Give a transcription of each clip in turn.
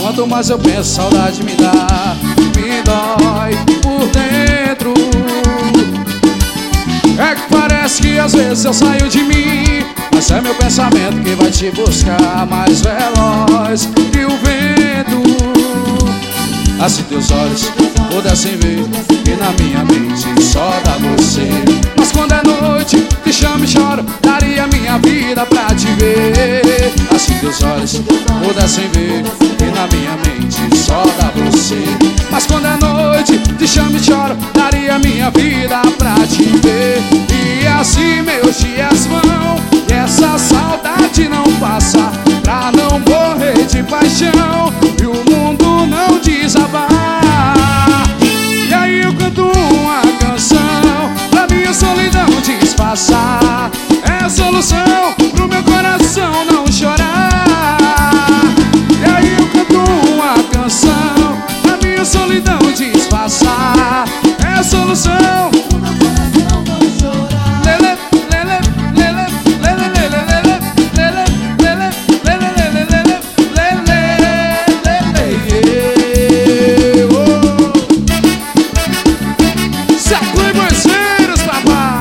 Quanto mais eu penso, saudade me dá, me dói por dentro. É que parece que às vezes eu saio de mim, mas é meu pensamento que vai te buscar mais veloz que o vento. Assim teus olhos pudessem ver que na minha mente só dá você. Mas quando é noite, te chamo e choro, daria minha vida pra te ver. Assim teus olhos pudessem ver que na minha mente só dá você. Mas quando é noite, te chamo e choro, daria minha vida pra te ver. E assim meus dias vão, e essa saudade não passa, pra não morrer de paixão e o mundo não desabar. E aí eu canto uma canção pra minha solidão disfarçar. É a solução pro meu coração não chorar. E aí eu canto uma canção pra minha solidão disfarçar. É a solução pro meu coração não chorar. Lele, lele, lele, lele, lele, lele, lele, lele, lele, lele, lele, lele, oh. Sacode parceiros, papai.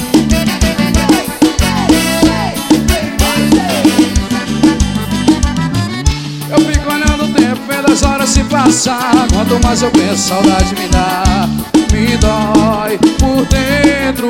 Eu fico olhando o tempo, vendo as horas se passar. Quanto mais eu penso, saudade me dá, me dói por dentro.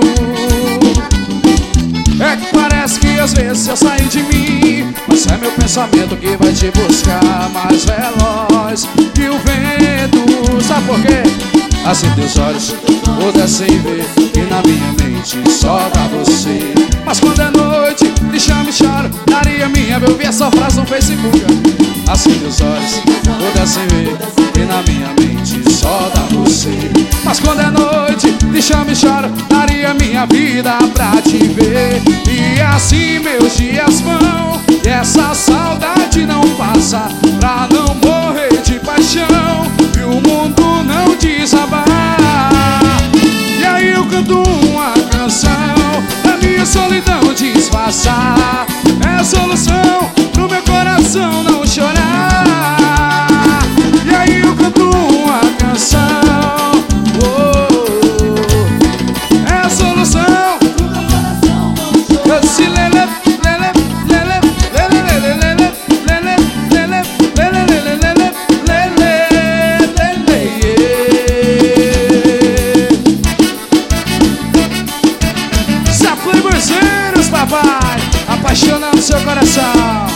É que parece que às vezes eu saio de mim, mas é meu pensamento que vai te buscar mais veloz que o vento. Sabe por quê? Assim teus olhos pudessem ver que na minha mente só dá você. Mas quando é noite, te chamo e choro, daria minha. Eu vi essa frase no Facebook. Assim teus olhos pudessem ver que na minha mente só dá você. Mas quando é noite, te chamo e choro, daria minha vida pra te ver. E assim meus dias vão, e essa saudade não passa, pra não morrer de paixão e o mundo não desabar. E aí eu canto uma canção pra minha solidão disfarçar. É a solução pro meu coração não chorar. E aí eu canto uma canção, oh, é a solução pro meu coração não chorar. Eu se lele, lele, lele, lele, lele, lele, lele, lele, lele, lele, lele, lele. Sacode parceiros, papai, apaixonando seu coração.